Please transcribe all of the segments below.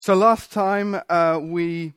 So last time we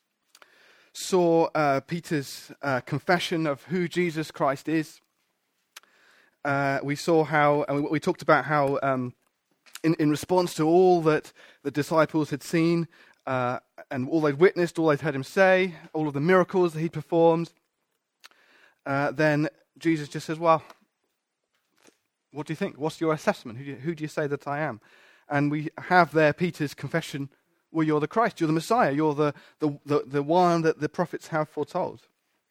saw Peter's confession of who Jesus Christ is. We saw how, and we talked about how in response to all that the disciples had seen and all they'd witnessed, all they'd heard him say, all of the miracles that he'd performed, then Jesus just says, well, what do you think? What's your assessment? Who do you say that I am? And we have there Peter's confession. Well, you're the Christ, you're the Messiah, you're the one that the prophets have foretold.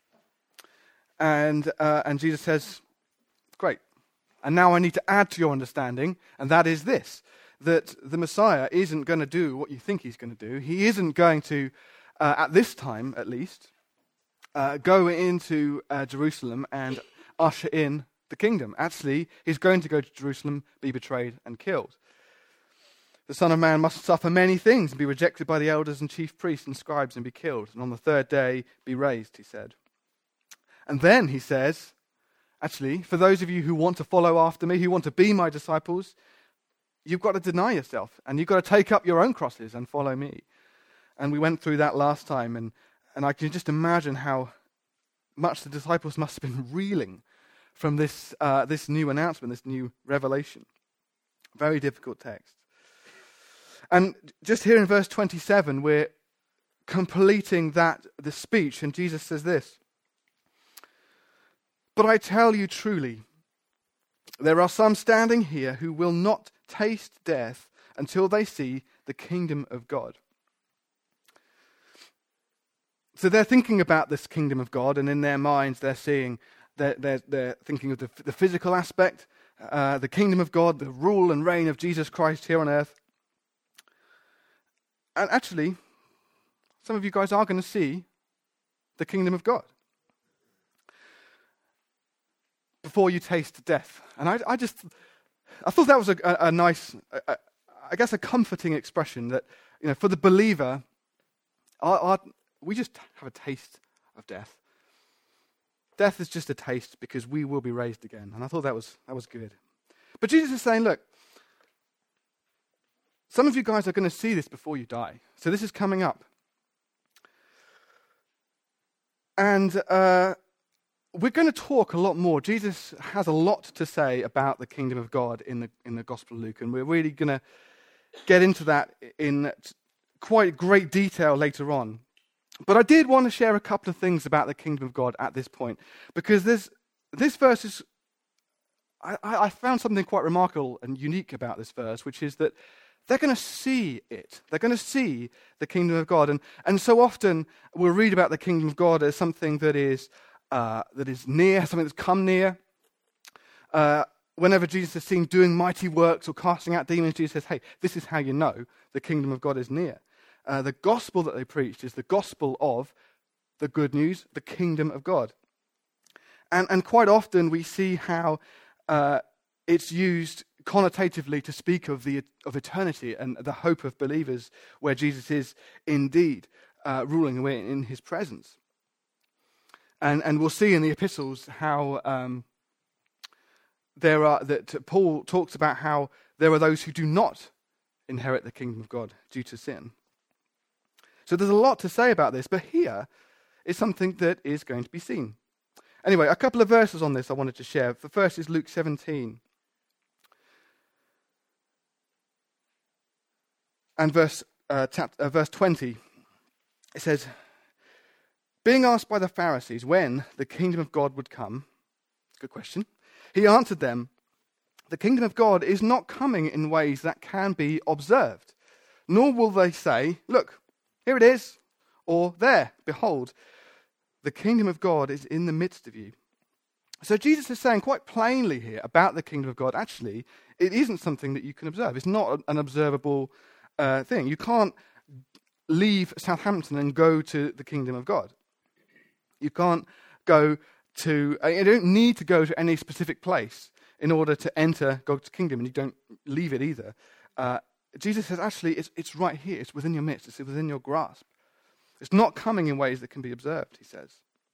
And Jesus says, great. And now I need to add to your understanding, and that is this, that the Messiah isn't going to do what you think he's going to do. He isn't going to, at this time at least, go into Jerusalem and usher in the kingdom. Actually, he's going to go to Jerusalem, be betrayed and killed. The Son of Man must suffer many things and be rejected by the elders and chief priests and scribes and be killed, and on the third day be raised, he said. And then he says, actually, for those of you who want to follow after me, who want to be my disciples, you've got to deny yourself, and you've got to take up your own crosses and follow me. And we went through that last time, and I can just imagine how much the disciples must have been reeling from this new announcement, this new revelation. Very difficult text. And just here in verse 27, we're completing the speech, and Jesus says this. But I tell you truly, there are some standing here who will not taste death until they see the kingdom of God. So they're thinking about this kingdom of God, and in their minds they're seeing, they're thinking of the physical aspect, the kingdom of God, the rule and reign of Jesus Christ here on earth. And actually, some of you guys are going to see the kingdom of God before you taste death. And I thought that was a nice, I guess a comforting expression that, for the believer, we just have a taste of death. Death is just a taste because we will be raised again. And I thought that was good. But Jesus is saying, look, some of you guys are going to see this before you die. So this is coming up. And we're going to talk a lot more. Jesus has a lot to say about the kingdom of God in the Gospel of Luke. And we're really going to get into that in quite great detail later on. But I did want to share a couple of things about the kingdom of God at this point. Because this verse is, I found something quite remarkable and unique about this verse, which is that they're going to see it. They're going to see the kingdom of God. And so often we'll read about the kingdom of God as something that is near, something that's come near. Whenever Jesus is seen doing mighty works or casting out demons, Jesus says, hey, this is how you know the kingdom of God is near. The gospel that they preached is the gospel of the good news, the kingdom of God. And quite often we see how it's used connotatively to speak of eternity and the hope of believers, where Jesus is indeed ruling away in his presence. And we'll see in the epistles how that Paul talks about how there are those who do not inherit the kingdom of God due to sin. So there's a lot to say about this, but here is something that is going to be seen. Anyway, a couple of verses on this I wanted to share. The first is Luke 17. And verse 20, it says, being asked by the Pharisees when the kingdom of God would come, good question, he answered them, the kingdom of God is not coming in ways that can be observed, nor will they say, look, here it is, or there, behold, the kingdom of God is in the midst of you. So Jesus is saying quite plainly here about the kingdom of God, actually, it isn't something that you can observe. It's not an observable thing. You can't leave Southampton and go to the kingdom of God. You can't go to, you don't need to go to any specific place in order to enter God's kingdom, and you don't leave it either. Jesus says, actually, it's right here. It's within your midst. It's within your grasp. It's not coming in ways that can be observed, he says.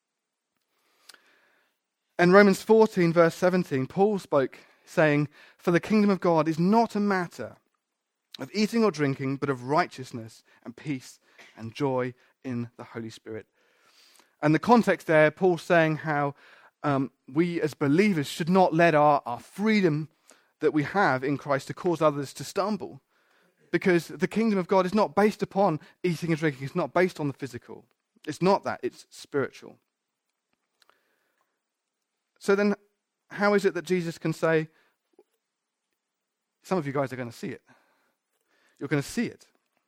In Romans 14, verse 17, Paul spoke, saying, for the kingdom of God is not a matter of eating or drinking, but of righteousness and peace and joy in the Holy Spirit. And the context there, Paul's saying how we as believers should not let our freedom that we have in Christ to cause others to stumble. Because the kingdom of God is not based upon eating and drinking. It's not based on the physical. It's not that. It's spiritual. So then, how is it that Jesus can say, some of you guys are going to see it. You're going to see it.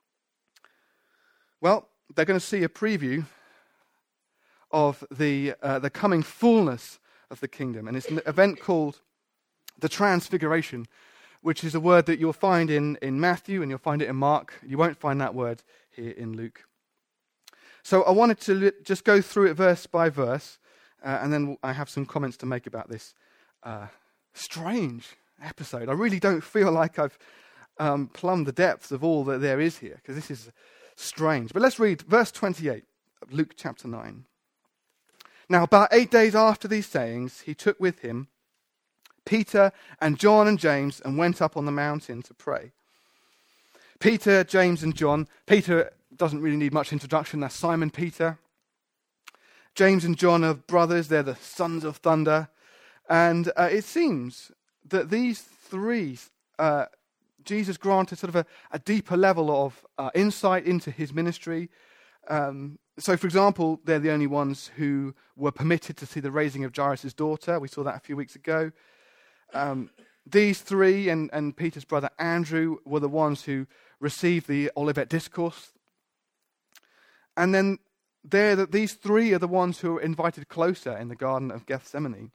Well, they're going to see a preview of the coming fullness of the kingdom. And it's an event called the Transfiguration, which is a word that you'll find in Matthew and you'll find it in Mark. You won't find that word here in Luke. So I wanted to just go through it verse by verse, and then I have some comments to make about this strange episode. I really don't feel like I've plumbed the depths of all that there is here, because this is strange. But let's read verse 28 of Luke chapter 9. Now, about 8 days after these sayings, he took with him Peter and John and James and went up on the mountain to pray. Peter, James and John. Peter doesn't really need much introduction. That's Simon Peter. James and John are brothers. They're the sons of thunder. And it seems that these three, Jesus granted sort of a deeper level of insight into his ministry. So, for example, they're the only ones who were permitted to see the raising of Jairus' daughter. We saw that a few weeks ago. These three and Peter's brother Andrew were the ones who received the Olivet Discourse. And then these three are the ones who were invited closer in the Garden of Gethsemane.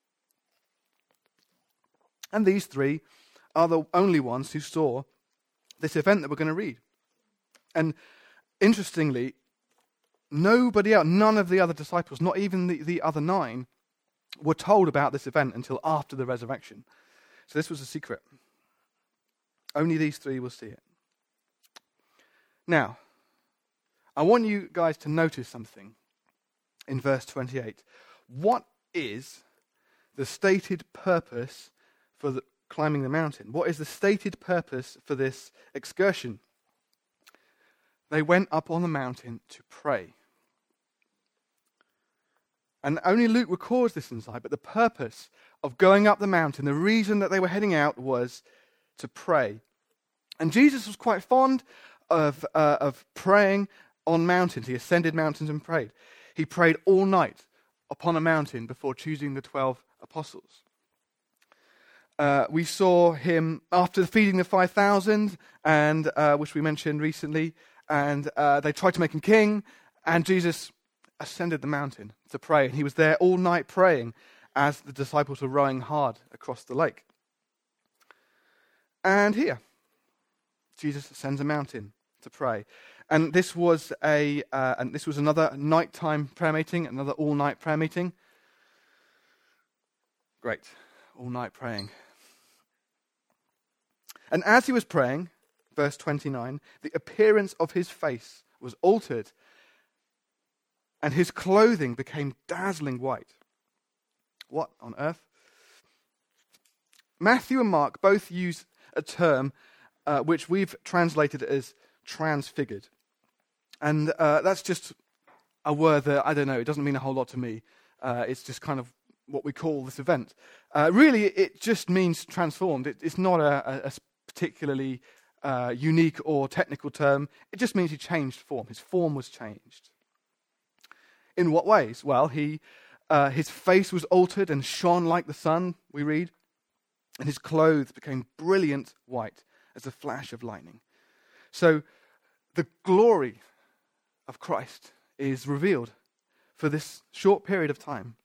And these three are the only ones who saw this event that we're going to read. And interestingly, nobody else, none of the other disciples, not even the other 9, were told about this event until after the resurrection. So this was a secret. Only these 3 will see it. Now, I want you guys to notice something in verse 28. What is the stated purpose for climbing the mountain? What is the stated purpose for this excursion? They went up on the mountain to pray. And only Luke records this inside, but the purpose of going up the mountain, the reason that they were heading out was to pray. And Jesus was quite fond of praying on mountains. He ascended mountains and prayed. He prayed all night upon a mountain before choosing the 12 apostles. We saw him after feeding the 5,000, and which we mentioned recently, and they tried to make him king, and Jesus ascended the mountain to pray. And he was there all night praying as the disciples were rowing hard across the lake. And here, Jesus ascends a mountain to pray. And this was another nighttime prayer meeting, another all-night prayer meeting. Great, all-night praying. And as he was praying, verse 29, the appearance of his face was altered, and his clothing became dazzling white. What on earth? Matthew and Mark both use a term which we've translated as transfigured. And that's just a word that, I don't know, it doesn't mean a whole lot to me. It's just kind of what we call this event. Really, it just means transformed. It's not a particularly unique or technical term. It just means he changed form. His form was changed. In what ways? Well, his face was altered and shone like the sun, we read, and his clothes became brilliant white as a flash of lightning. So the glory of Christ is revealed for this short period of time.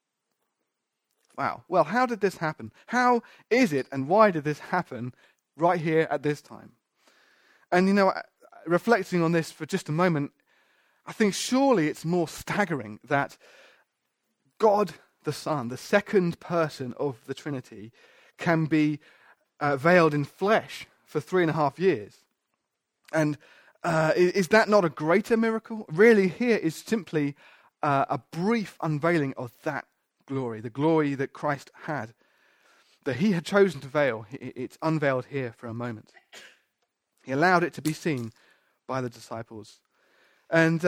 Wow. Well, how did this happen? How is it and why did this happen right here at this time? And, reflecting on this for just a moment, I think surely it's more staggering that God the Son, the second person of the Trinity, can be veiled in flesh for 3.5 years. And is that not a greater miracle? Really, here is simply a brief unveiling of that glory, the glory that Christ had, that he had chosen to veil. It's unveiled here for a moment. He allowed it to be seen by the disciples. And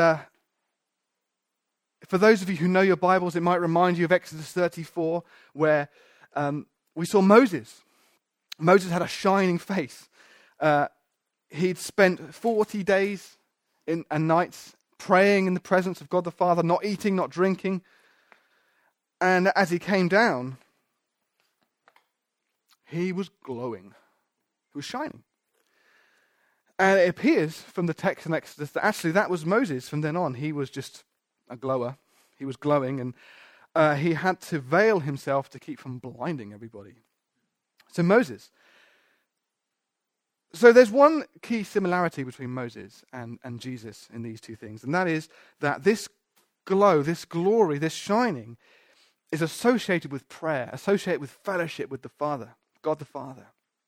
for those of you who know your Bibles, it might remind you of Exodus 34, where we saw Moses. Moses had a shining face. He'd spent 40 days and nights praying in the presence of God the Father, not eating, not drinking. And as he came down, he was glowing. He was shining. And it appears from the text in Exodus that actually that was Moses from then on. He was just a glower. He was glowing, and he had to veil himself to keep from blinding everybody. So Moses. So there's one key similarity between Moses and Jesus in these two things, and that is that this glow, this glory, this shining is associated with prayer, associated with fellowship with the Father, God the Father.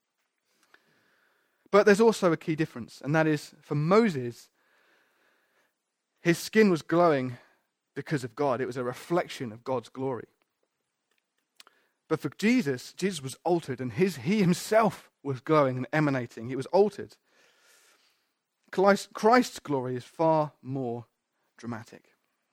But there's also a key difference, and that is for Moses, his skin was glowing because of God. It was a reflection of God's glory. But for Jesus, Jesus was altered, and he himself was glowing and emanating. He was altered. Christ's glory is far more dramatic.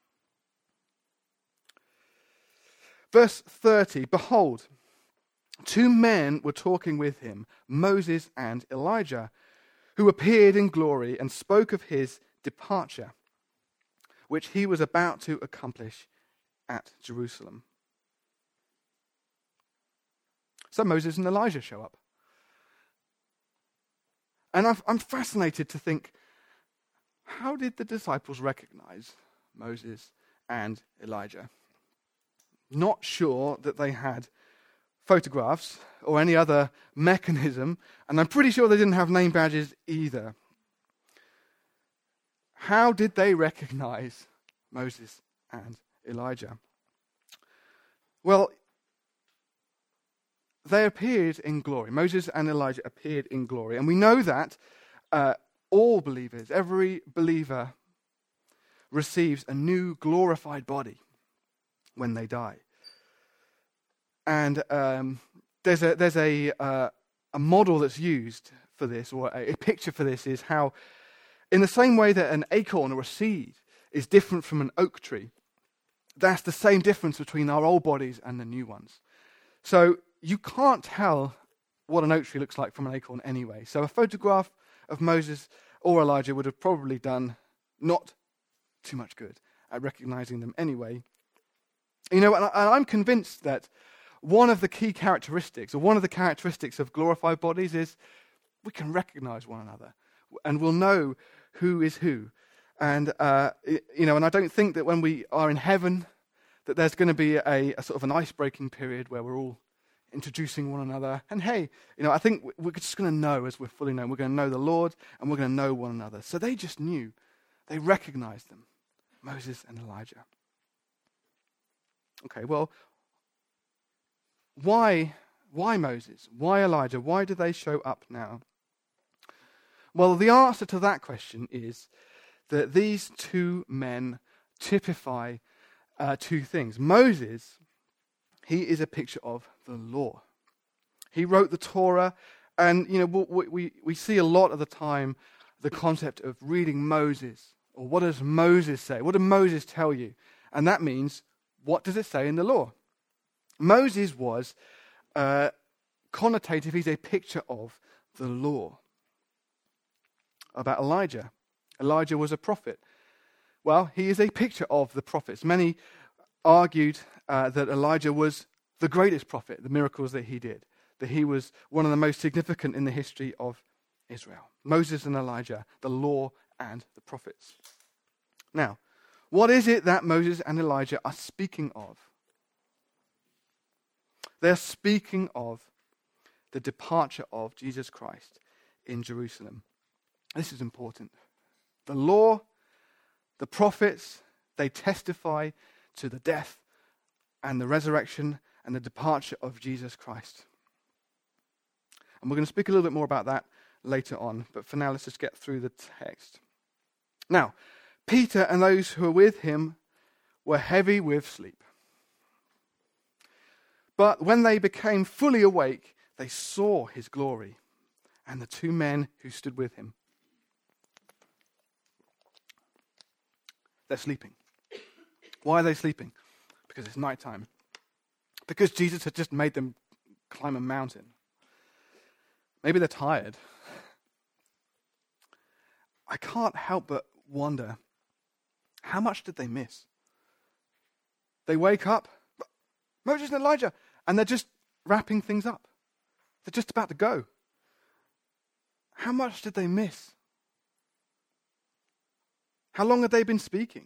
Verse 30, behold, 2 men were talking with him, Moses and Elijah, who appeared in glory and spoke of his departure, which he was about to accomplish at Jerusalem. So Moses and Elijah show up. And I'm fascinated to think, how did the disciples recognize Moses and Elijah? Not sure that they had photographs or any other mechanism, and I'm pretty sure they didn't have name badges either. How did they recognize Moses and Elijah? Well, they appeared in glory. Moses and Elijah appeared in glory. And we know that all believers, every believer, receives a new glorified body when they die. And there's a model that's used for this, or a picture for this, is how, in the same way that an acorn or a seed is different from an oak tree, that's the same difference between our old bodies and the new ones. So you can't tell what an oak tree looks like from an acorn anyway. So a photograph of Moses or Elijah would have probably done not too much good at recognizing them anyway. You know, and I'm convinced that one of the key characteristics, or one of the characteristics of glorified bodies, is we can recognize one another, and we'll know who is who. And and I don't think that when we are in heaven that there's going to be a sort of an ice-breaking period where we're all introducing one another. And hey, I think we're just going to know as we're fully known. We're going to know the Lord, and we're going to know one another. So they just knew. They recognized them, Moses and Elijah. Okay, well, why Moses? Why Elijah? Why do they show up now? Well, the answer to that question is that these 2 men typify 2 things. Moses, he is a picture of the law. He wrote the Torah, and we see a lot of the time the concept of reading Moses, or what does Moses say? What did Moses tell you? And that means, what does it say in the law? Moses was connotative. He's a picture of the law. About Elijah. Elijah was a prophet. Well, he is a picture of the prophets. Many argued that Elijah was the greatest prophet, the miracles that he did, that he was one of the most significant in the history of Israel. Moses and Elijah, the law and the prophets. Now, what is it that Moses and Elijah are speaking of? They're speaking of the departure of Jesus Christ in Jerusalem. This is important. The law, the prophets, they testify to the death and the resurrection and the departure of Jesus Christ. And we're going to speak a little bit more about that later on, but for now let's just get through the text. Now, Peter and those who were with him were heavy with sleep. But when they became fully awake, they saw his glory and the two men who stood with him. They're sleeping. Why are they sleeping? Because it's nighttime. Because Jesus had just made them climb a mountain. Maybe they're tired. I can't help but wonder, how much did they miss? They wake up, Moses and Elijah, and they're just wrapping things up. They're just about to go. How much did they miss? How long had they been speaking?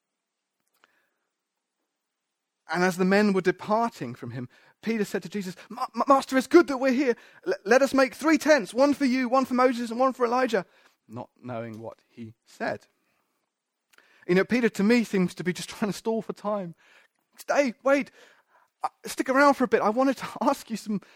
And as the men were departing from him, Peter said to Jesus, Master, it's good that we're here. Let us make 3 tents, one for you, one for Moses, and one for Elijah. Not knowing what he said. You know, Peter to me seems to be just trying to stall for time. Stay, wait, stick around for a bit. I wanted to ask you some...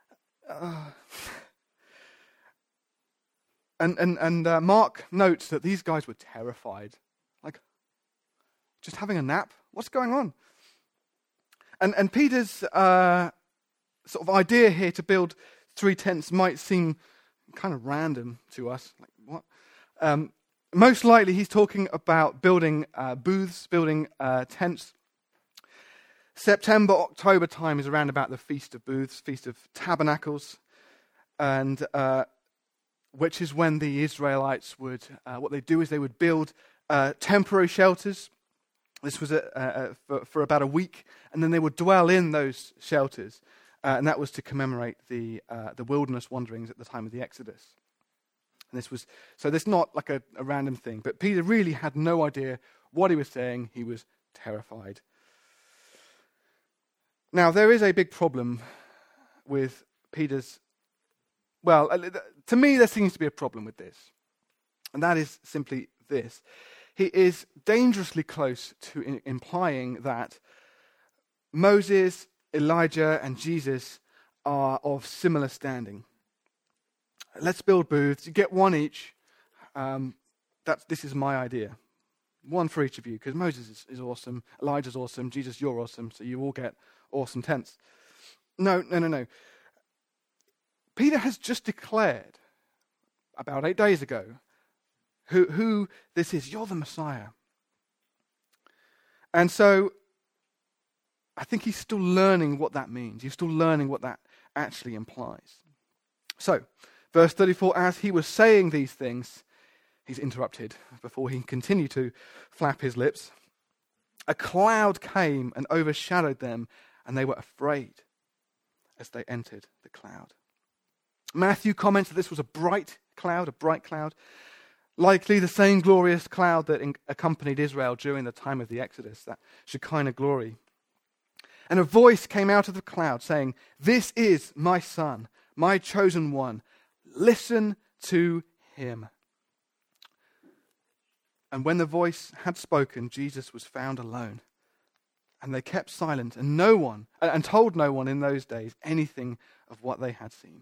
Mark notes that these guys were terrified. Like, just having a nap? What's going on? And Peter's sort of idea here to build 3 tents might seem kind of random to us. Like, what? Most likely he's talking about building booths, building tents. September, October time is around about the Feast of Booths, Feast of Tabernacles, and which is when the Israelites would, what they do is they would build temporary shelters. This was for about a week, and then they would dwell in those shelters, and that was to commemorate the wilderness wanderings at the time of the Exodus. And this was not like a random thing, but Peter really had no idea what he was saying. He was terrified. Now, there is a big problem with Peter's... Well, to me, there seems to be a problem with this. And that is simply this. He is dangerously close to implying that Moses, Elijah, and Jesus are of similar standing. Let's build booths. You get one each. This is my idea. One for each of you, because Moses is awesome, Elijah's awesome, Jesus, you're awesome, so you all get awesome tents. No. Peter has just declared, about 8 days ago, who this is. You're the Messiah. And so, I think he's still learning what that means. He's still learning what that actually implies. So, verse 34, as he was saying these things, he's interrupted before he can continue to flap his lips. A cloud came and overshadowed them, and they were afraid as they entered the cloud. Matthew comments that this was a bright cloud, likely the same glorious cloud that accompanied Israel during the time of the Exodus, that Shekinah glory. And a voice came out of the cloud saying, "This is my son, my chosen one. Listen to him." And when the voice had spoken, Jesus was found alone. And they kept silent, and told no one in those days anything of what they had seen.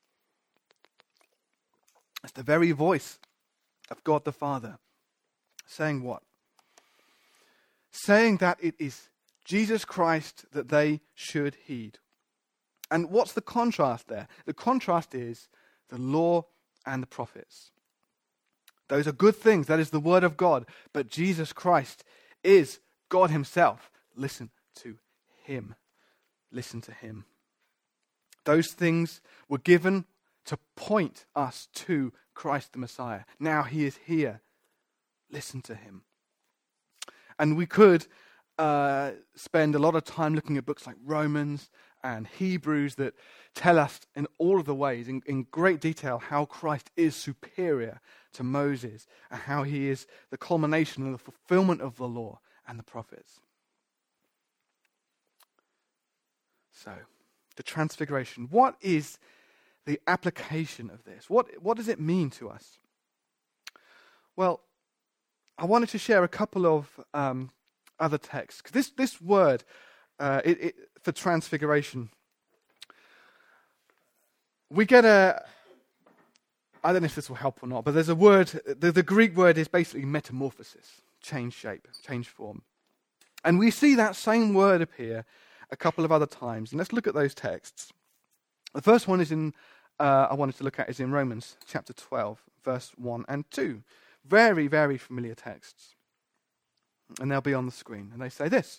It's the very voice of God the Father saying what? Saying that it is Jesus Christ that they should heed. And what's the contrast there? The contrast is the law and the prophets. Those are good things. That is the word of God. But Jesus Christ is God himself. Listen to him. Listen to him. Those things were given to point us to Christ the Messiah. Now he is here. Listen to him. And we could spend a lot of time looking at books like Romans and Hebrews that tell us in all of the ways, in great detail, how Christ is superior to Moses and how he is the culmination and the fulfillment of the law and the prophets. So, the Transfiguration. What is the application of this? What does it mean to us? Well, I wanted to share a couple of other texts. Because this word for transfiguration, we get I don't know if this will help or not, but there's a word, the Greek word is basically metamorphosis, change shape, change form. And we see that same word appear a couple of other times. And let's look at those texts. The first one is in I wanted to look at is in Romans chapter 12, verse 1 and 2. Very, very familiar texts. And they'll be on the screen. And they say this: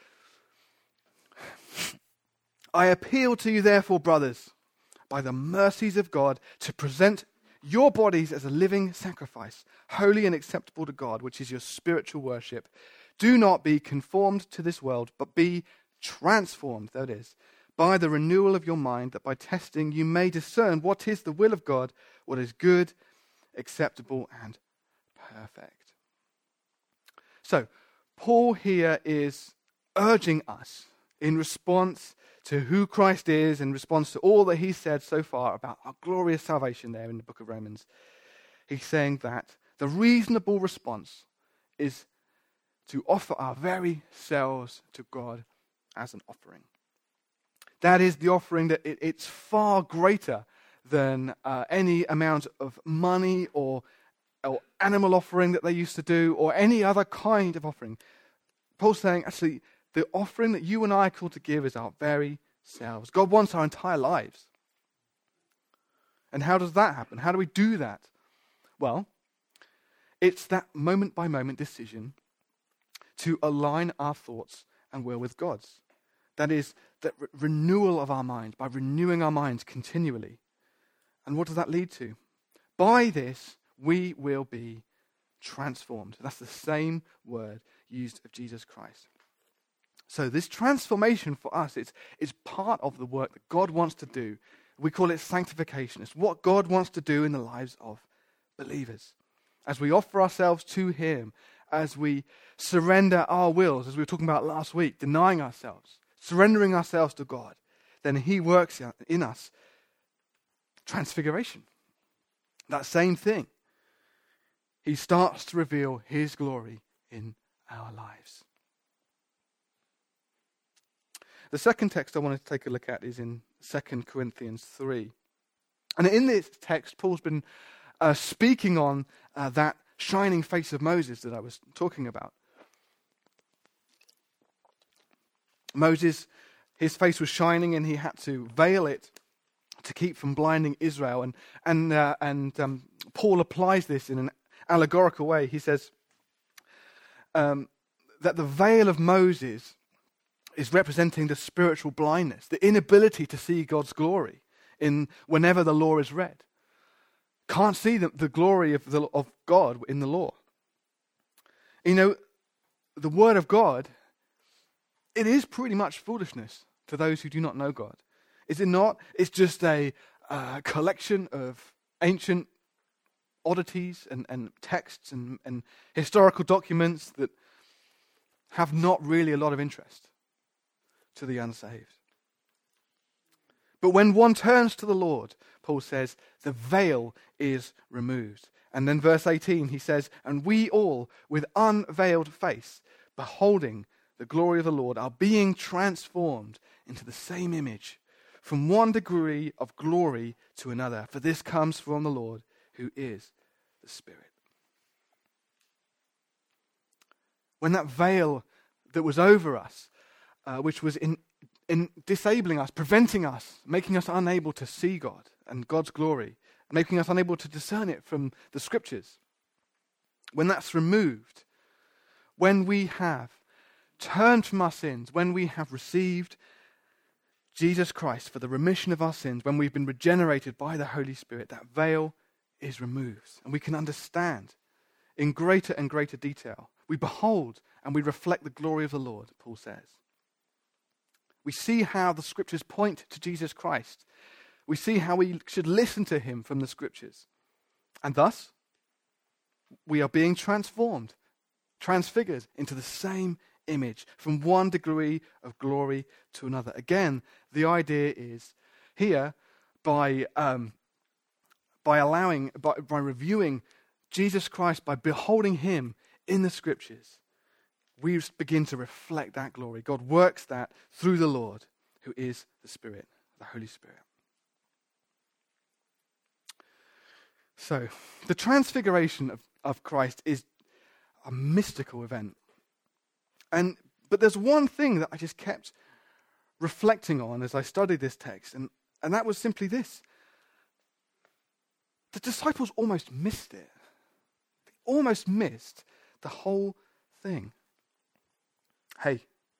I appeal to you, therefore, brothers, by the mercies of God, to present your bodies as a living sacrifice, holy and acceptable to God, which is your spiritual worship. Do not be conformed to this world, but be transformed, there it is, by the renewal of your mind, that by testing you may discern what is the will of God, what is good, acceptable, and perfect. So, Paul here is urging us in response to who Christ is, in response to all that he's said so far about our glorious salvation there in the book of Romans. He's saying that the reasonable response is to offer our very selves to God as an offering. That is the offering that it's far greater than any amount of money or animal offering that they used to do, or any other kind of offering. Paul's saying, actually, the offering that you and I are called to give is our very selves. God wants our entire lives. And how does that happen? How do we do that? Well, it's that moment-by-moment decision to align our thoughts and will with God's. That is, that renewal of our mind, by renewing our minds continually. And what does that lead to? By this, we will be transformed. That's the same word used of Jesus Christ. So this transformation for us, it's part of the work that God wants to do. We call it sanctification. It's what God wants to do in the lives of believers. As we offer ourselves to him, as we surrender our wills, as we were talking about last week, denying ourselves, surrendering ourselves to God, then he works in us transfiguration. That same thing. He starts to reveal his glory in our lives. The second text I want to take a look at is in 2 Corinthians 3. And in this text, Paul's been speaking on that shining face of Moses that I was talking about. Moses, his face was shining and he had to veil it to keep from blinding Israel. And Paul applies this in an allegorical way. He says that the veil of Moses is representing the spiritual blindness, the inability to see God's glory in whenever the law is read. Can't see the glory of God in the law. You know, the word of God, it is pretty much foolishness to those who do not know God. Is it not? It's just a collection of ancient oddities and texts and historical documents that have not really a lot of interest to the unsaved. But when one turns to the Lord, Paul says, the veil is removed. And then verse 18, he says, and we all, with unveiled face, beholding the glory of the Lord, are being transformed into the same image, from one degree of glory to another. For this comes from the Lord, who is the Spirit. When that veil that was over us, which was in disabling us, preventing us, making us unable to see God and God's glory, making us unable to discern it from the Scriptures. When that's removed, when we have turned from our sins, when we have received Jesus Christ for the remission of our sins, when we've been regenerated by the Holy Spirit, that veil is removed. And we can understand in greater and greater detail. We behold and we reflect the glory of the Lord, Paul says. We see how the Scriptures point to Jesus Christ. We see how we should listen to him from the Scriptures. And thus, we are being transformed, transfigured into the same image, from one degree of glory to another. Again, the idea is here, by reviewing Jesus Christ, by beholding him in the Scriptures, we begin to reflect that glory. God works that through the Lord, who is the Spirit, the Holy Spirit. So, the transfiguration of Christ is a mystical event. But there's one thing that I just kept reflecting on as I studied this text, and that was simply this. The disciples almost missed it. They almost missed the whole thing. Hey,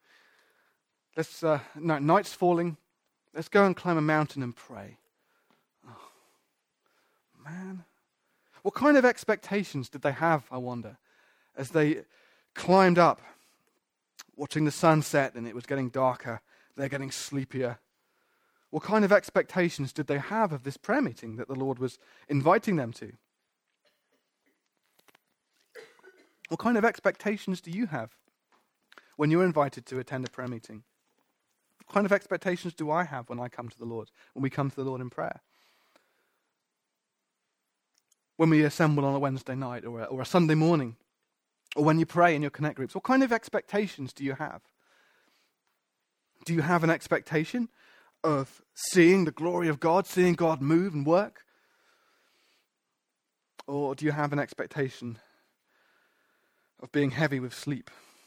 night's falling. Let's go and climb a mountain and pray. Oh, man. What kind of expectations did they have, I wonder, as they climbed up, watching the sun set and it was getting darker, they're getting sleepier. What kind of expectations did they have of this prayer meeting that the Lord was inviting them to? What kind of expectations do you have when you're invited to attend a prayer meeting? What kind of expectations do I have when I come to the Lord, when we come to the Lord in prayer? When we assemble on a Wednesday night or a Sunday morning, or when you pray in your Connect groups, what kind of expectations do you have? Do you have an expectation of seeing the glory of God, seeing God move and work? Or do you have an expectation of being heavy with sleep?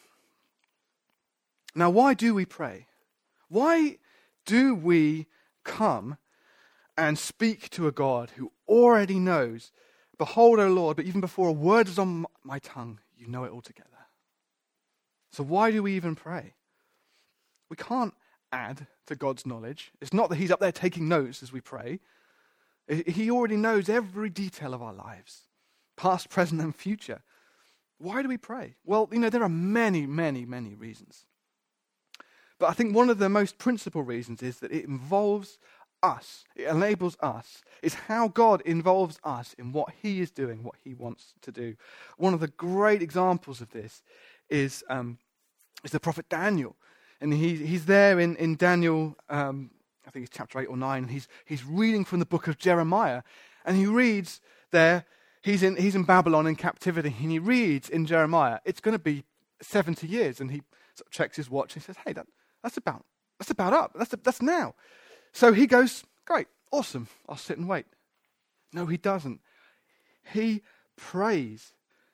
Now, why do we pray? Why do we come and speak to a God who already knows, behold, O Lord, but even before a word is on my tongue, you know it altogether? So why do we even pray? We can't add to God's knowledge. It's not that he's up there taking notes as we pray. He already knows every detail of our lives, past, present, and future. Why do we pray? Well, there are many, many, many reasons. But I think one of the most principal reasons is that it involves us. It enables us. It's how God involves us in what he is doing, what he wants to do. One of the great examples of this is the prophet Daniel. And he's there in Daniel, I think it's chapter 8 or 9, and he's reading from the book of Jeremiah. And he reads there, he's in Babylon in captivity, and he reads in Jeremiah, it's going to be 70 years. And he sort of checks his watch and he says, hey, that's about up. That's now. So he goes, great, awesome, I'll sit and wait. No, he doesn't. He prays.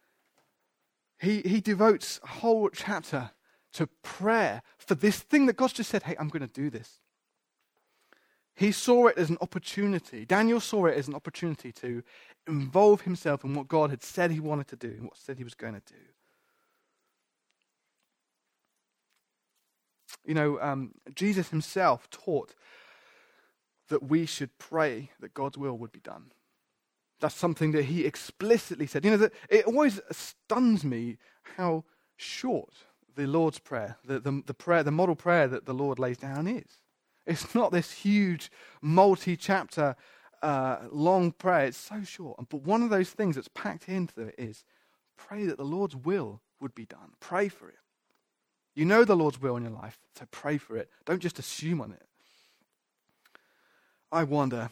He devotes a whole chapter to prayer for this thing that God's just said, hey, I'm going to do this. He saw it as an opportunity. Daniel saw it as an opportunity to involve himself in what God had said he wanted to do and what said he was going to do. Jesus himself taught that we should pray that God's will would be done. That's something that he explicitly said. That it always stuns me how short the Lord's Prayer, the model prayer that the Lord lays down is. It's not this huge, multi-chapter, long prayer. It's so short. But one of those things that's packed into it is pray that the Lord's will would be done. Pray for it. You know the Lord's will in your life, so pray for it. Don't just assume on it. I wonder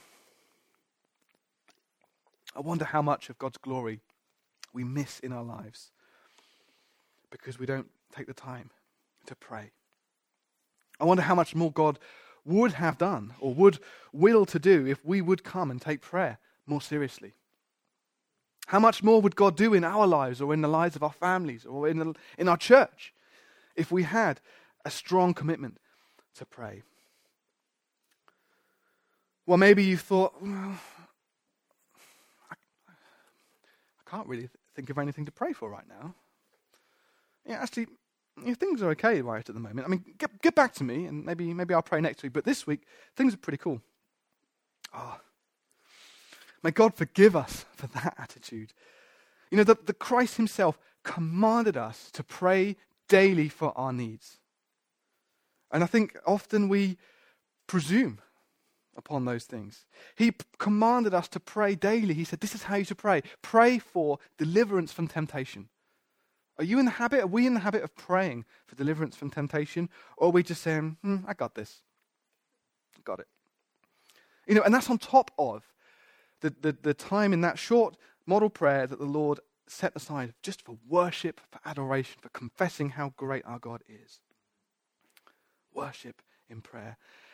how much of God's glory we miss in our lives because we don't take the time to pray. I wonder how much more God would have done or would will to do if we would come and take prayer more seriously. How much more would God do in our lives or in the lives of our families or in our church if we had a strong commitment to pray? Well, maybe you thought, I can't really think of anything to pray for right now. Yeah, actually, things are okay right at the moment. I mean, get back to me, and maybe I'll pray next week. But this week, things are pretty cool. May God forgive us for that attitude. The Christ himself commanded us to pray daily for our needs. And I think often we presume upon those things. He commanded us to pray daily. He said, this is how you should pray. Pray for deliverance from temptation. Are we in the habit of praying for deliverance from temptation? Or are we just saying, I got this. Got it. And that's on top of the time in that short model prayer that the Lord set aside just for worship, for adoration, for confessing how great our God is. Worship in prayer.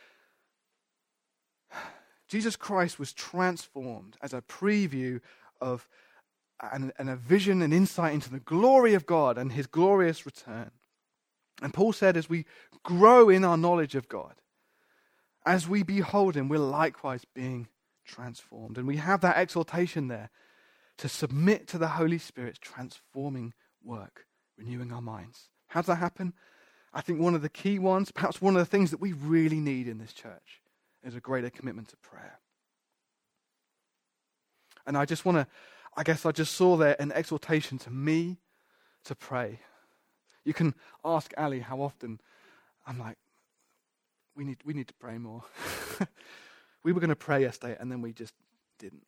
Jesus Christ was transformed as a preview of and a vision and insight into the glory of God and his glorious return. And Paul said, as we grow in our knowledge of God, as we behold him, we're likewise being transformed. And we have that exhortation there to submit to the Holy Spirit's transforming work, renewing our minds. How does that happen? I think one of the key ones, perhaps one of the things that we really need in this church, is a greater commitment to prayer. And I just saw there an exhortation to me to pray. You can ask Ali how often I'm like, we need to pray more. We were going to pray yesterday and then we just didn't.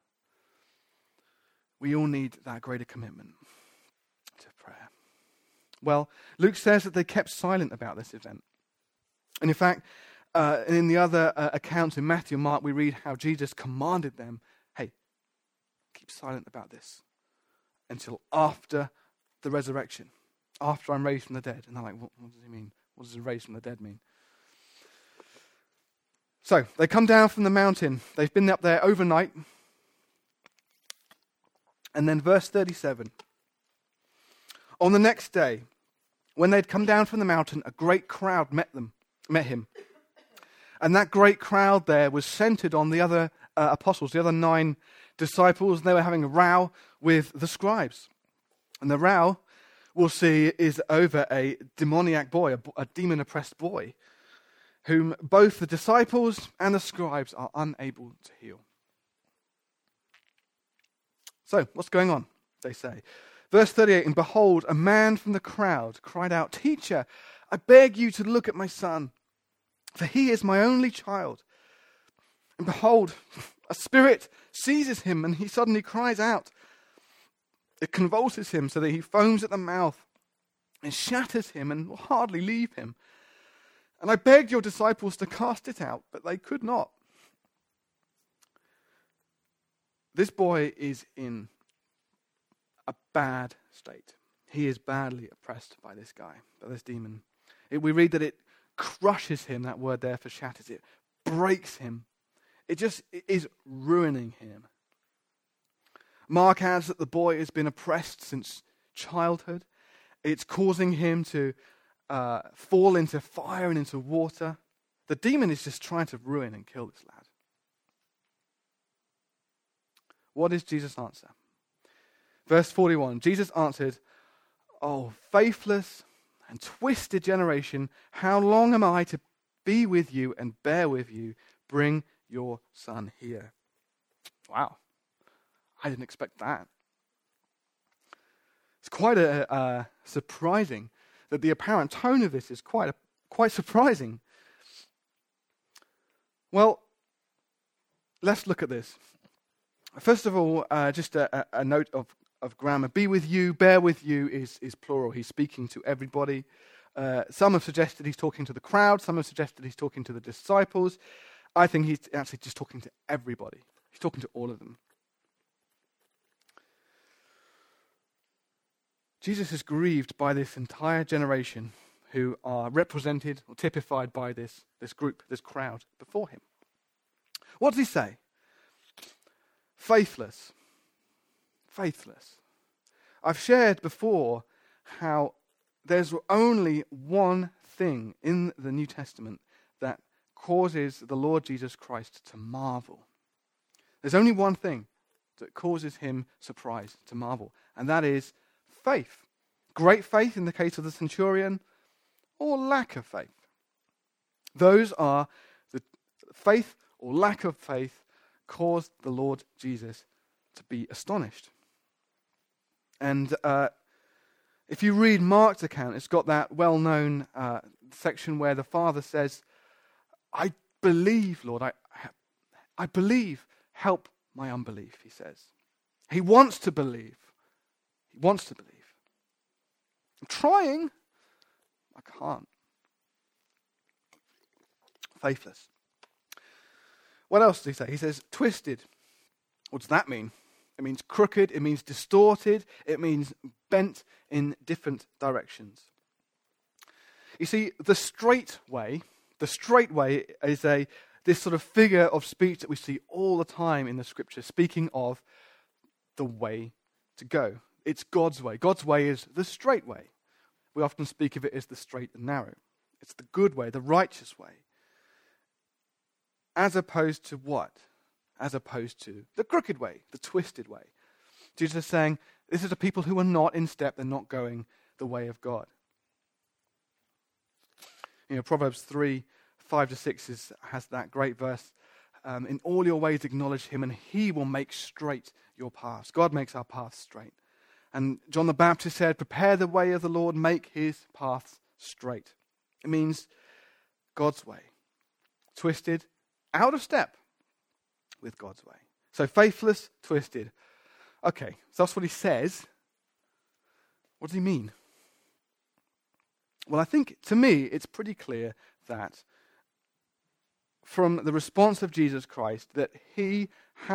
We all need that greater commitment to prayer. Well, Luke says that they kept silent about this event. And in fact, in the other accounts in Matthew and Mark, we read how Jesus commanded them, hey, keep silent about this until after the resurrection, after I'm raised from the dead. And they're like, what does he mean? What does raised from the dead mean? So they come down from the mountain. They've been up there overnight. And then verse 37. On the next day, when they'd come down from the mountain, a great crowd met him. And that great crowd there was centered on the other apostles, the other 9 disciples. And they were having a row with the scribes. And the row, we'll see, is over a demoniac boy, a demon-oppressed boy, whom both the disciples and the scribes are unable to heal. So, what's going on? They say. Verse 38, and behold, a man from the crowd cried out, Teacher, I beg you to look at my son, for he is my only child. And behold, a spirit seizes him, and he suddenly cries out. It convulses him so that he foams at the mouth and shatters him and will hardly leave him. And I begged your disciples to cast it out, but they could not. This boy is in a bad state. He is badly oppressed by this guy, by this demon. We read that it crushes him, that word there for shatters, it breaks him. It is ruining him. Mark adds that the boy has been oppressed since childhood. It's causing him to fall into fire and into water. The demon is just trying to ruin and kill this lad. What is Jesus' answer? Verse 41, Jesus answered, Oh, faithless and twisted generation, how long am I to be with you and bear with you? Bring your son here. Wow. I didn't expect that. It's quite surprising that the apparent tone of this is quite surprising. Well, let's look at this. First of all, just a note of grammar. Be with you, bear with you is plural. He's speaking to everybody. Some have suggested he's talking to the crowd. Some have suggested he's talking to the disciples. I think he's actually just talking to everybody. He's talking to all of them. Jesus is grieved by this entire generation who are represented or typified by this group, this crowd before him. What does he say? Faithless. Faithless. I've shared before how there's only one thing in the New Testament that causes the Lord Jesus Christ to marvel. There's only one thing that causes him surprise, to marvel, and that is faith. Great faith in the case of the centurion, or lack of faith. Those are the faith or lack of faith caused the Lord Jesus to be astonished. And if you read Mark's account, it's got that well-known section where the Father says, I believe, Lord, I believe, help my unbelief, he says. He wants to believe. He wants to believe. I'm trying. I can't. Faithless. What else does he say? He says, twisted. What does that mean? It means crooked. It means distorted. It means bent in different directions. You see, the straight way is this sort of figure of speech that we see all the time in the scripture, speaking of the way to go. It's God's way. God's way is the straight way. We often speak of it as the straight and narrow. It's the good way, the righteous way. As opposed to what? as opposed to the crooked way, the twisted way. Jesus is saying, this is a people who are not in step, they're not going the way of God. Proverbs 3:5-6 has that great verse. In all your ways acknowledge him, and he will make straight your paths. God makes our paths straight. And John the Baptist said, prepare the way of the Lord, make his paths straight. It means God's way. Twisted, out of step with God's way. So faithless, twisted. Okay, so that's what he says. What does he mean? Well, I think, to me, it's pretty clear that from the response of Jesus Christ, that he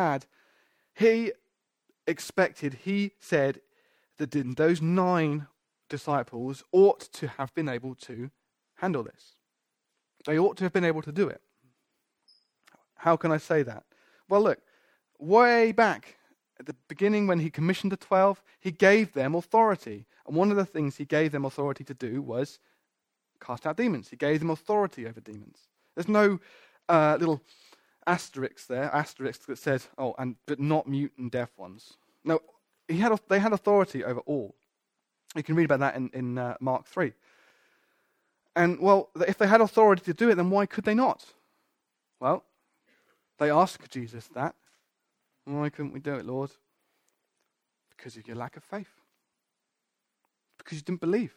expected, he said that those 9 disciples ought to have been able to handle this. They ought to have been able to do it. How can I say that? Well, look, way back at the beginning when he commissioned the 12, he gave them authority. And one of the things he gave them authority to do was cast out demons. He gave them authority over demons. There's no little asterisk that says, but not mute and deaf ones. No, they had authority over all. You can read about that in Mark 3. And, well, if they had authority to do it, then why could they not? Well, they asked Jesus that. Why couldn't we do it, Lord? Because of your lack of faith. Because you didn't believe.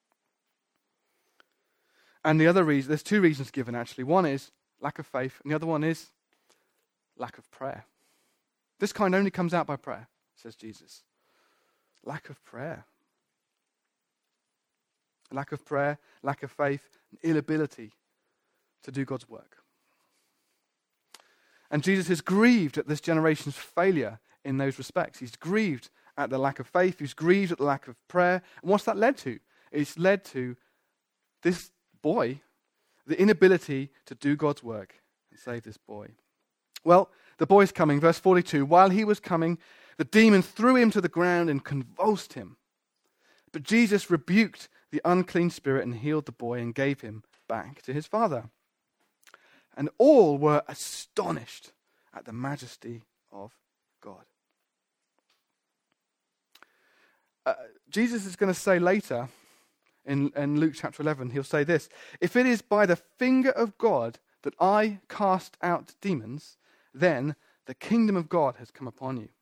And the other reason, there's 2 reasons given actually. One is lack of faith, and the other one is lack of prayer. This kind only comes out by prayer, says Jesus. Lack of prayer. Lack of prayer, lack of faith, inability to do God's work. And Jesus is grieved at this generation's failure in those respects. He's grieved at the lack of faith. He's grieved at the lack of prayer. And what's that led to? It's led to this boy, the inability to do God's work and save this boy. Well, the boy's coming, verse 42. While he was coming, the demon threw him to the ground and convulsed him. But Jesus rebuked the unclean spirit and healed the boy and gave him back to his father. And all were astonished at the majesty of God. Jesus is going to say later in Luke chapter 11, he'll say this: if it is by the finger of God that I cast out demons, then the kingdom of God has come upon you.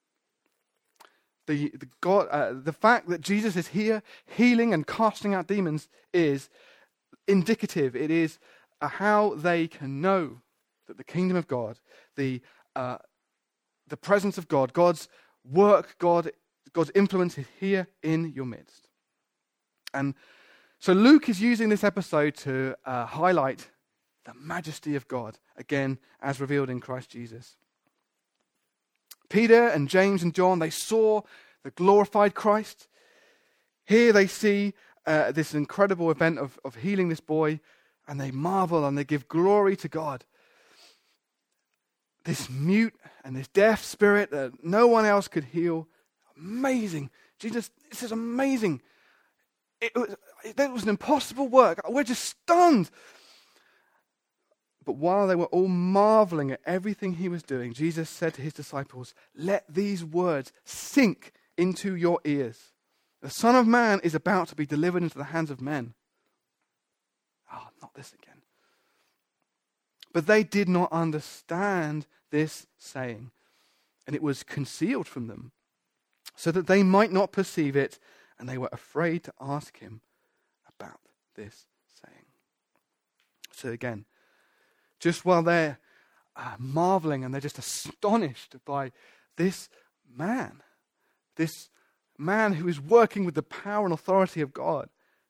The fact that Jesus is here healing and casting out demons is indicative. It is how they can know that the kingdom of God, the presence of God, God's work, God's influence is here in your midst. And so Luke is using this episode to highlight the majesty of God, again, as revealed in Christ Jesus. Peter and James and John, they saw the glorified Christ. Here they see this incredible event of healing this boy, and they marvel and they give glory to God. This mute and this deaf spirit that no one else could heal. Amazing. Jesus, this is amazing. It was an impossible work. We're just stunned. But while they were all marveling at everything he was doing, Jesus said to his disciples, let these words sink into your ears. The Son of Man is about to be delivered into the hands of men. Not this again. But they did not understand this saying, and it was concealed from them, so that they might not perceive it, and they were afraid to ask him about this saying. So again, just while they're marveling and they're just astonished by this man who is working with the power and authority of God,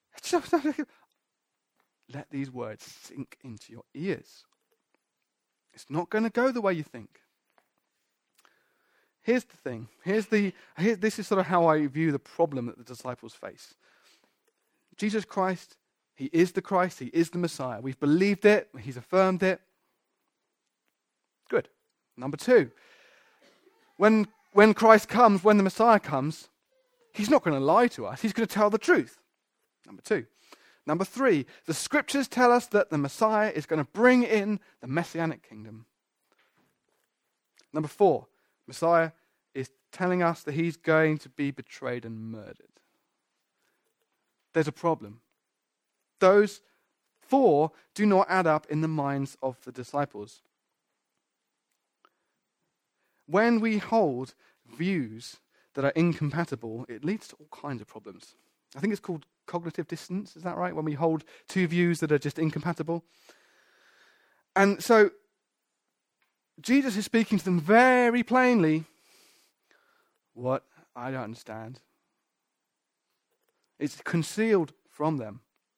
let these words sink into your ears. It's not going to go the way you think. Here's the thing. This is sort of how I view the problem that the disciples face. Jesus Christ, he is the Christ, he is the Messiah. We've believed it, he's affirmed it. Good. Number 2, when Christ comes, when the Messiah comes, he's not going to lie to us, he's going to tell the truth. Number 2. Number 3, the scriptures tell us that the Messiah is going to bring in the Messianic kingdom. Number 4, Messiah is telling us that he's going to be betrayed and murdered. There's a problem. Those 4 do not add up in the minds of the disciples. When we hold views that are incompatible, it leads to all kinds of problems. I think it's called cognitive dissonance, is that right? When we hold 2 views that are just incompatible. And so, Jesus is speaking to them very plainly. What? I don't understand. It's concealed from them.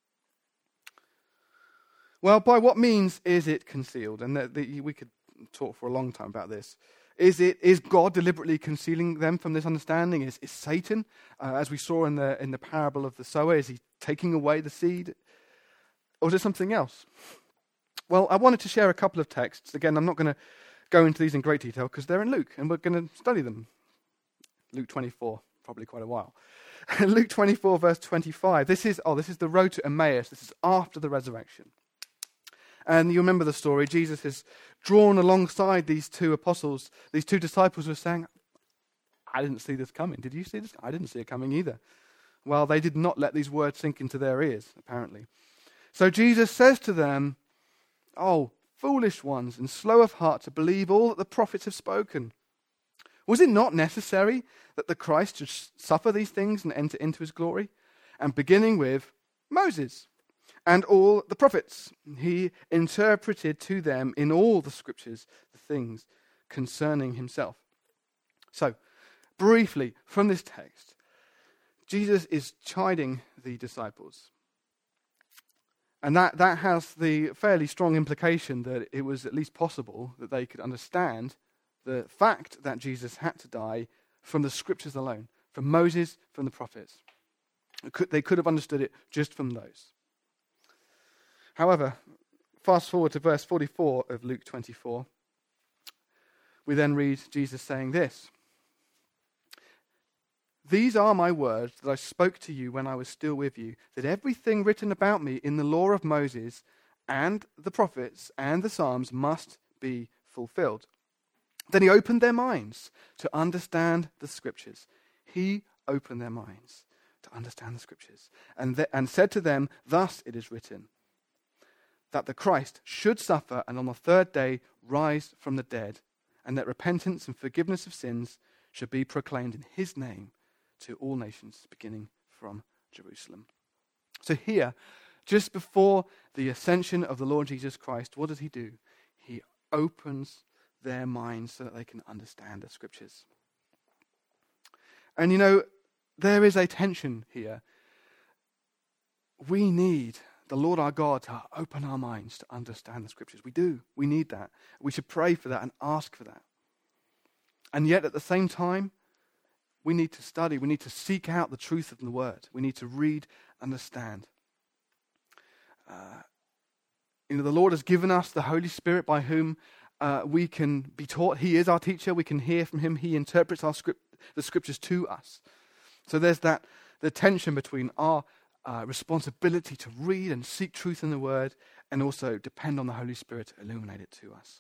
Well, by what means is it concealed? And we could talk for a long time about this. Is God deliberately concealing them from this understanding? Is Satan, as we saw in the parable of the sower, is he taking away the seed? Or is it something else? Well, I wanted to share a couple of texts. Again, I'm not going to go into these in great detail because they're in Luke, and we're going to study them. Luke 24, probably quite a while. Luke 24, verse 25. This is the road to Emmaus. This is after the resurrection. And you remember the story. Jesus is drawn alongside these 2 apostles. These 2 disciples were saying, I didn't see this coming. Did you see this? I didn't see it coming either. Well, they did not let these words sink into their ears, apparently. So Jesus says to them, "Oh, foolish ones and slow of heart to believe all that the prophets have spoken. Was it not necessary that the Christ should suffer these things and enter into his glory?" And beginning with Moses and all the prophets, he interpreted to them in all the scriptures the things concerning himself. So, briefly, from this text, Jesus is chiding the disciples. And that has the fairly strong implication that it was at least possible that they could understand the fact that Jesus had to die from the scriptures alone, from Moses, from the prophets. They could have understood it just from those. However, fast forward to verse 44 of Luke 24. We then read Jesus saying this: "These are my words that I spoke to you when I was still with you, that everything written about me in the law of Moses and the prophets and the Psalms must be fulfilled." Then he opened their minds to understand the scriptures. He opened their minds to understand the scriptures and said to them, "Thus it is written, that the Christ should suffer and on the 3rd day rise from the dead, and that repentance and forgiveness of sins should be proclaimed in his name to all nations, beginning from Jerusalem." So here, just before the ascension of the Lord Jesus Christ, what does he do? He opens their minds so that they can understand the scriptures. And you know, there is a tension here. We need the Lord our God to open our minds to understand the scriptures. We do. We need that. We should pray for that and ask for that. And yet at the same time, we need to study. We need to seek out the truth of the word. We need to read, understand. The Lord has given us the Holy Spirit by whom we can be taught. He is our teacher. We can hear from him. He interprets the scriptures to us. So there's the tension between our responsibility to read and seek truth in the word and also depend on the Holy Spirit to illuminate it to us.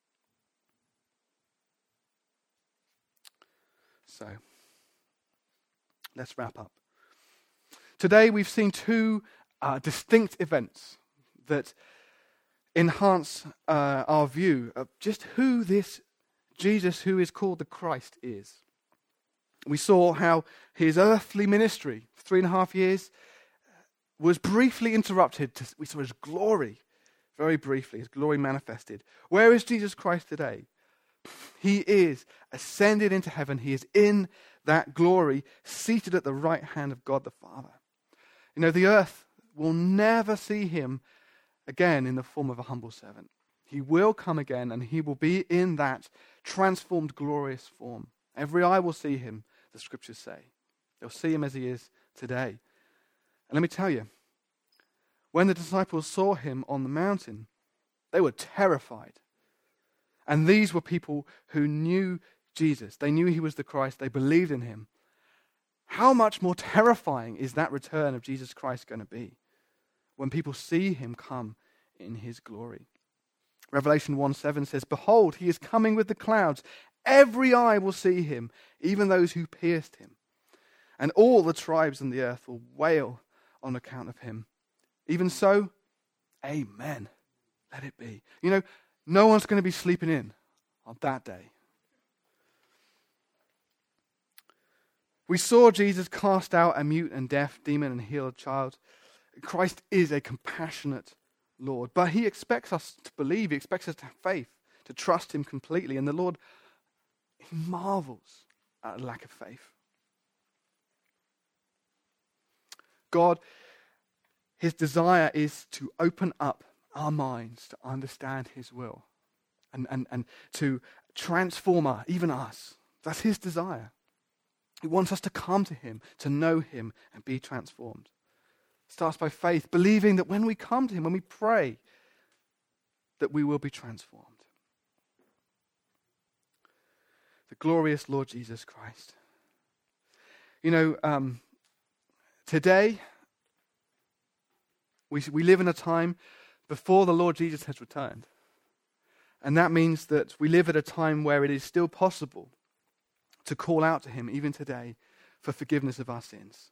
So, let's wrap up. Today we've seen 2 distinct events that enhance our view of just who this Jesus, who is called the Christ, is. We saw how his earthly ministry, 3.5 years, was briefly interrupted. We saw his glory, very briefly, his glory manifested. Where is Jesus Christ today? He is ascended into heaven. He is in that glory, seated at the right hand of God the Father. You know, the earth will never see him again in the form of a humble servant. He will come again, and he will be in that transformed, glorious form. Every eye will see him, the scriptures say. They'll see him as he is today. And let me tell you, when the disciples saw him on the mountain, they were terrified. And these were people who knew Jesus. They knew he was the Christ. They believed in him. How much more terrifying is that return of Jesus Christ going to be when people see him come in his glory? Revelation 1:7 says, "Behold, he is coming with the clouds. Every eye will see him, even those who pierced him. And all the tribes on the earth will wail on account of him. Even so, amen. Let it be." You know, no one's going to be sleeping in on that day. We saw Jesus cast out a mute and deaf demon and heal a child. Christ is a compassionate Lord, but he expects us to believe. He expects us to have faith, to trust him completely. And the Lord, he marvels at a lack of faith. God, his desire is to open up our minds to understand his will and to transform us, even us. That's his desire. He wants us to come to him, to know him and be transformed. It starts by faith, believing that when we come to him, when we pray, that we will be transformed. The glorious Lord Jesus Christ. You know, today, we live in a time before the Lord Jesus has returned. And that means that we live at a time where it is still possible to call out to him, even today, for forgiveness of our sins.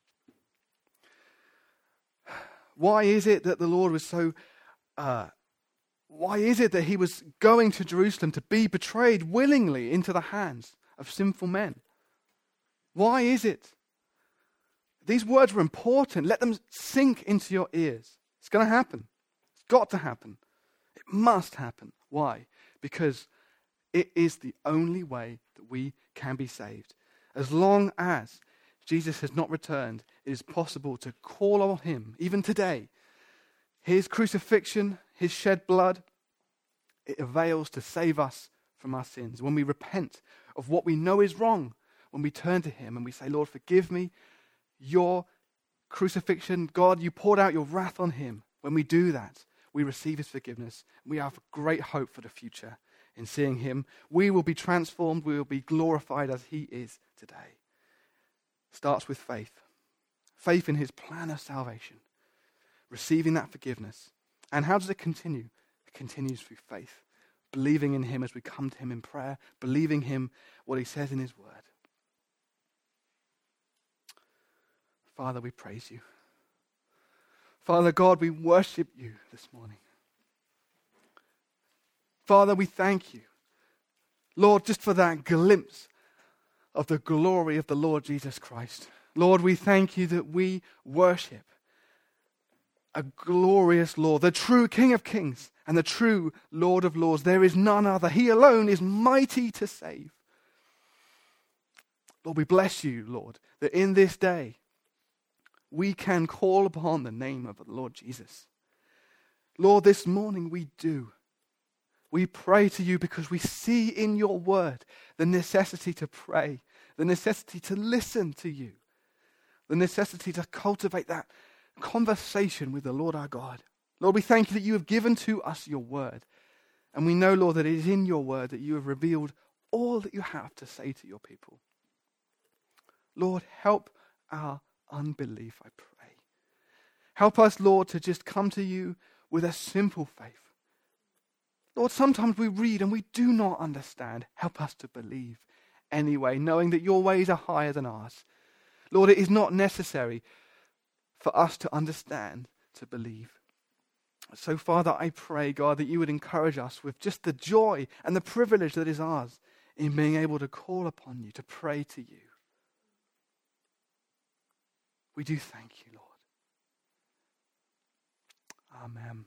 Why is it that the Lord was so... why is it that he was going to Jerusalem to be betrayed willingly into the hands of sinful men? Why is it? These words were important. Let them sink into your ears. It's going to happen. It's got to happen. It must happen. Why? Because it is the only way that we can be saved. As long as Jesus has not returned, it is possible to call on him, even today. His crucifixion, his shed blood, it avails to save us from our sins. When we repent of what we know is wrong, when we turn to him and we say, "Lord, forgive me, your crucifixion, God, you poured out your wrath on him." When we do that, we receive his forgiveness. We have great hope for the future in seeing him. We will be transformed. We will be glorified as he is today. Starts with faith. Faith in his plan of salvation. Receiving that forgiveness. And how does it continue? It continues through faith. Believing in him as we come to him in prayer. Believing him what he says in his word. Father, we praise you. Father God, we worship you this morning. Father, we thank you, Lord, just for that glimpse of the glory of the Lord Jesus Christ. Lord, we thank you that we worship a glorious Lord, the true King of Kings and the true Lord of Lords. There is none other. He alone is mighty to save. Lord, we bless you, Lord, that in this day we can call upon the name of the Lord Jesus. Lord, this morning we do. We pray to you because we see in your word the necessity to pray, the necessity to listen to you, the necessity to cultivate that conversation with the Lord our God. Lord, we thank you that you have given to us your word. And we know, Lord, that it is in your word that you have revealed all that you have to say to your people. Lord, help our unbelief, I pray. Help us, Lord, to just come to you with a simple faith. Lord, sometimes we read and we do not understand. Help us to believe anyway, knowing that your ways are higher than ours. Lord, it is not necessary for us to understand to believe. So, Father, I pray, God, that you would encourage us with just the joy and the privilege that is ours in being able to call upon you, to pray to you. We do thank you, Lord. Amen.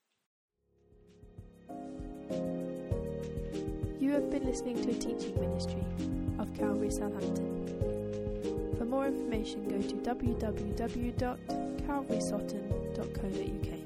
You have been listening to a teaching ministry of Calvary Southampton. For more information, go to www.calvarysotton.co.uk.